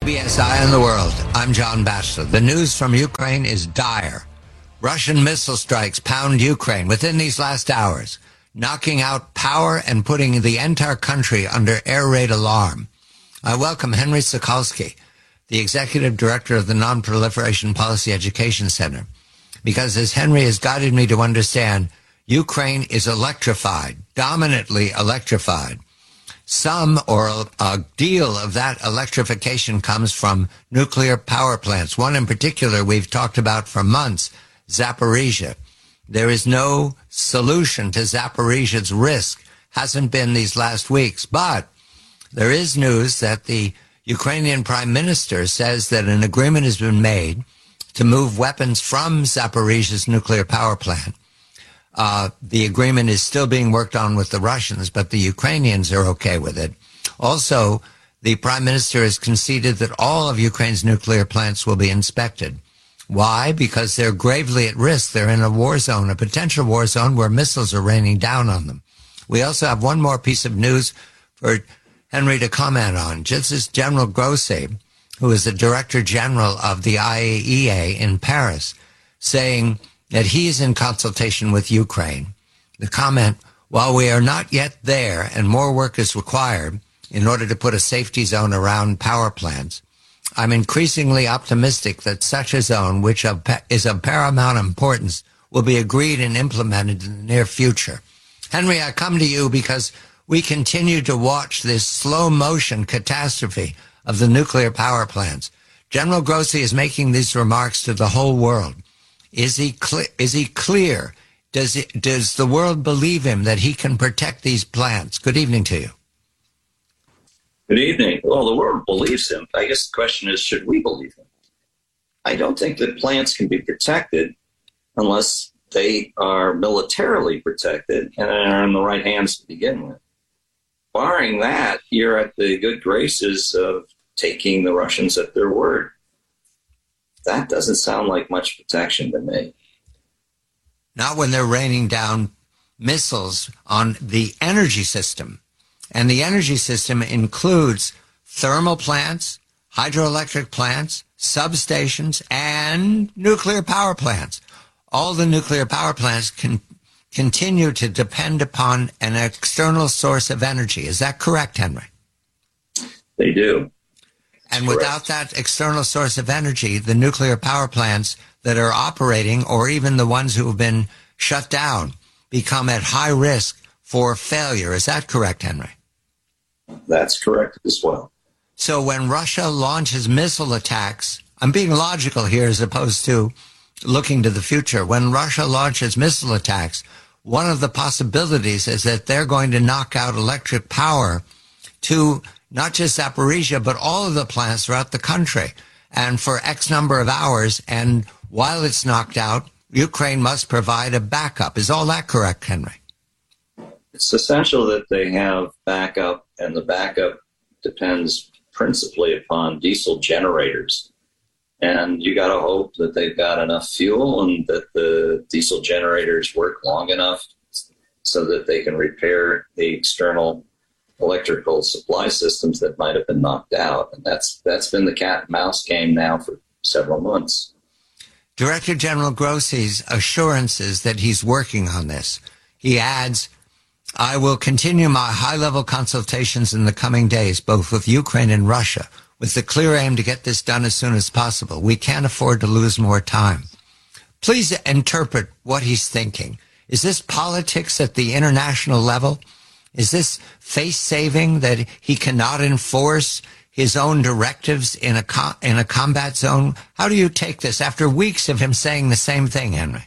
CBS Eye on the World. I'm John Batchelor. The news from Ukraine is dire. Russian missile strikes pound Ukraine within these last hours, knocking out power and putting the entire country under air raid alarm. I welcome Henry Sokolsky, the executive director of the Non-Proliferation Policy Education Center, because as Henry has guided me to understand, Ukraine is electrified, dominantly electrified. Some or a deal of that electrification comes from nuclear power plants. One in particular we've talked about for months, Zaporizhia. There is no solution to Zaporizhia's risk, hasn't been these last weeks. But there is news that the Ukrainian prime minister says that an agreement has been made to move weapons from Zaporizhia's nuclear power plant. The agreement is still being worked on with the Russians, but the Ukrainians are okay with it. Also, the prime minister has conceded that all of Ukraine's nuclear plants will be inspected. Why? Because they're gravely at risk. They're in a war zone, a potential war zone where missiles are raining down on them. We also have one more piece of news for Henry to comment on. Justice General Grossi, who is the Director General of the IAEA in Paris, saying that he is in consultation with Ukraine. The comment, while we are not yet there and more work is required in order to put a safety zone around power plants, I'm increasingly optimistic that such a zone, which is of paramount importance, will be agreed and implemented in the near future. Henry, I come to you because we continue to watch this slow motion catastrophe of the nuclear power plants. General Grossi is making these remarks to the whole world. Is he clear? Does the world believe him that he can protect these plants? Good evening to you. Good evening. Well, the world believes him. I guess the question is, should we believe him? I don't think that plants can be protected unless they are militarily protected and are in the right hands to begin with. Barring that, you're at the good graces of taking the Russians at their word. That doesn't sound like much protection to me. Not when they're raining down missiles on the energy system. And the energy system includes thermal plants, hydroelectric plants, substations, and nuclear power plants. All the nuclear power plants can continue to depend upon an external source of energy. Is that correct, Henry? They do. And without that external source of energy, the nuclear power plants that are operating, or even the ones who have been shut down, become at high risk for failure. Is that correct, Henry? That's correct as well. So when Russia launches missile attacks, I'm being logical here as opposed to looking to the future. When Russia launches missile attacks, one of the possibilities is that they're going to knock out electric power to not just Zaporizhia, but all of the plants throughout the country, and for X number of hours. And while it's knocked out, Ukraine must provide a backup. Is all that correct, Henry? It's essential that they have backup, and the backup depends principally upon diesel generators. And you got to hope that they've got enough fuel and that the diesel generators work long enough so that they can repair the external electrical supply systems that might have been knocked out. And that's been the cat and mouse game now for several months. Director General Grossi's assurances that he's working on this. He adds, I will continue my high-level consultations in the coming days, both with Ukraine and Russia, with the clear aim to get this done as soon as possible. We can't afford to lose more time. Please interpret what he's thinking. Is this politics at the international level? Is this face-saving that he cannot enforce his own directives in a combat zone? How do you take this after weeks of him saying the same thing, Henry?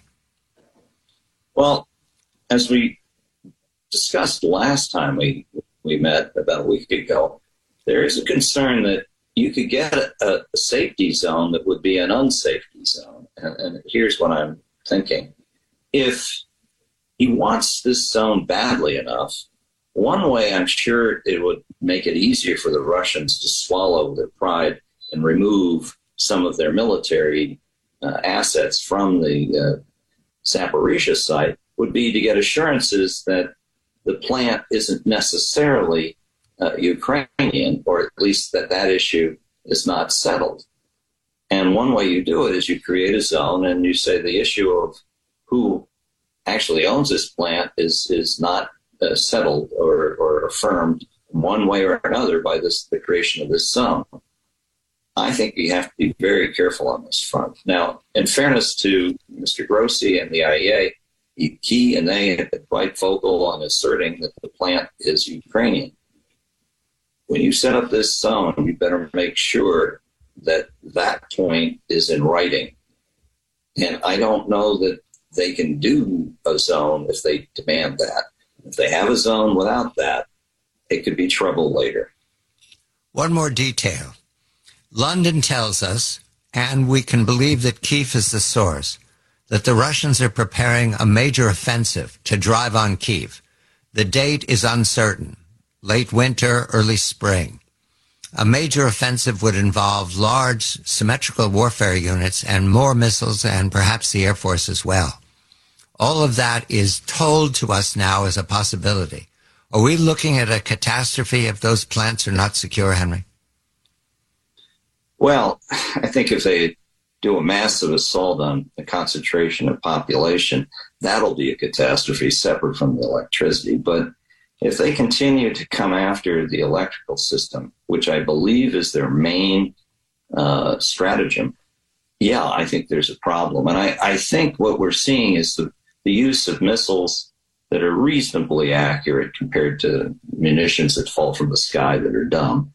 Well, as we discussed last time we met about a week ago, there is a concern that you could get a safety zone that would be an unsafety zone. And here's what I'm thinking. If he wants this zone badly enough, one way I'm sure it would make it easier for the Russians to swallow their pride and remove some of their military assets from the Zaporizhia site would be to get assurances that the plant isn't necessarily Ukrainian, or at least that issue is not settled. And one way you do it is you create a zone and you say the issue of who actually owns this plant is not settled or affirmed one way or another by the creation of this zone. I think we have to be very careful on this front. Now, in fairness to Mr. Grossi and the IAEA, he and they have been quite vocal on asserting that the plant is Ukrainian. When you set up this zone, you better make sure that that point is in writing. And I don't know that they can do a zone if they demand that. If they have a zone without that, it could be trouble later. One more detail. London tells us, and we can believe that Kyiv is the source, that the Russians are preparing a major offensive to drive on Kyiv. The date is uncertain, late winter, early spring. A major offensive would involve large symmetrical warfare units and more missiles and perhaps the Air Force as well. All of that is told to us now as a possibility. Are we looking at a catastrophe if those plants are not secure, Henry? Well, I think if they do a massive assault on the concentration of population, that'll be a catastrophe separate from the electricity. But if they continue to come after the electrical system, which I believe is their main stratagem, yeah, I think there's a problem. And I think what we're seeing is the use of missiles that are reasonably accurate compared to munitions that fall from the sky that are dumb,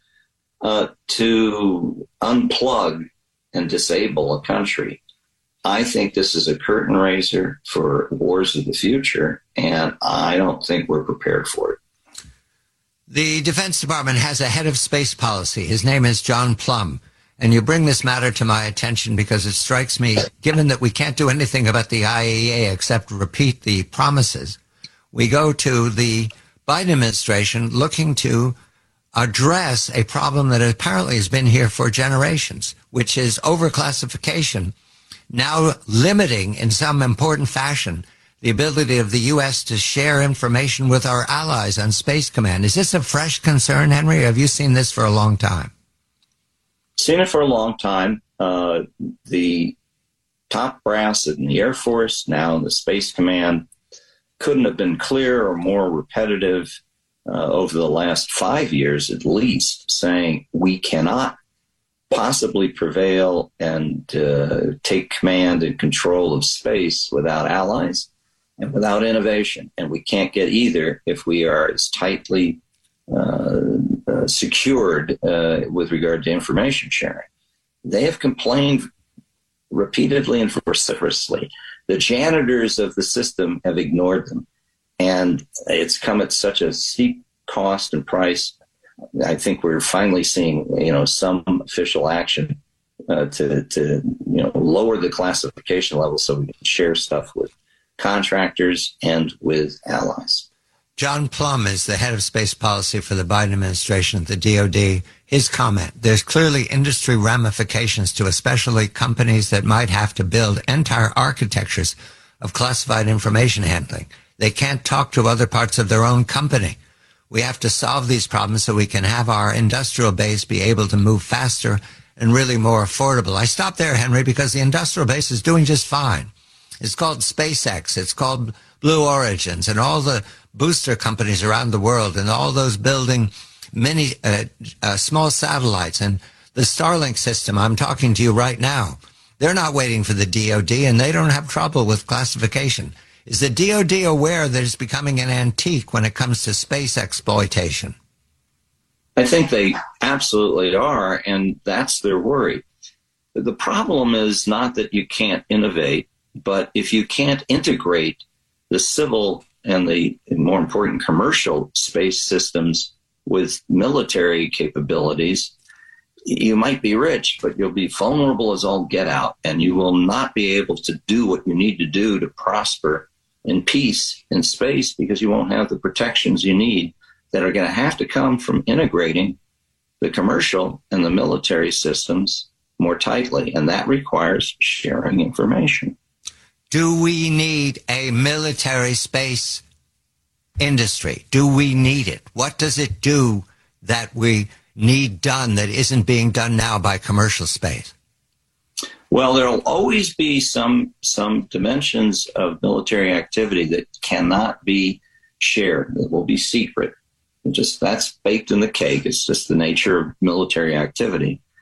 to unplug and disable a country. I think this is a curtain raiser for wars of the future, and I don't think we're prepared for it. The Defense Department has a head of space policy. His name is John Plum. And you bring this matter to my attention because it strikes me, given that we can't do anything about the IAEA except repeat the promises, we go to the Biden administration looking to address a problem that apparently has been here for generations, which is overclassification, now limiting in some important fashion the ability of the U.S. to share information with our allies on Space Command. Is this a fresh concern, Henry? Or have you seen this for a long time? Seen it for a long time. The top brass in the Air Force, now in the Space Command, couldn't have been clearer or more repetitive over the last 5 years at least, saying we cannot possibly prevail and take command and control of space without allies and without innovation. And we can't get either if we are as tightly secured with regard to information sharing. They have complained repeatedly and vociferously. The janitors of the system have ignored them. And it's come at such a steep cost and price. I think we're finally seeing, some official action to lower the classification level so we can share stuff with contractors and with allies. John Plum is the head of space policy for the Biden administration at the DOD. His comment, there's clearly industry ramifications to especially companies that might have to build entire architectures of classified information handling. They can't talk to other parts of their own company. We have to solve these problems so we can have our industrial base be able to move faster and really more affordable. I stop there, Henry, because the industrial base is doing just fine. It's called SpaceX. It's called Blue Origins and all the booster companies around the world and all those building many small satellites and the Starlink system. I'm talking to you right now. They're not waiting for the DOD and they don't have trouble with classification. Is the DOD aware that it's becoming an antique when it comes to space exploitation? I think they absolutely are, and that's their worry. The problem is not that you can't innovate, but if you can't integrate the civil and the more important commercial space systems with military capabilities, you might be rich, but you'll be vulnerable as all get out, and you will not be able to do what you need to do to prosper in peace in space because you won't have the protections you need that are going to have to come from integrating the commercial and the military systems more tightly, and that requires sharing information. Do we need a military space industry? Do we need it? What does it do that we need done that isn't being done now by commercial space? Well, there'll always be some dimensions of military activity that cannot be shared, that will be secret. That's baked in the cake. It's just the nature of military activity.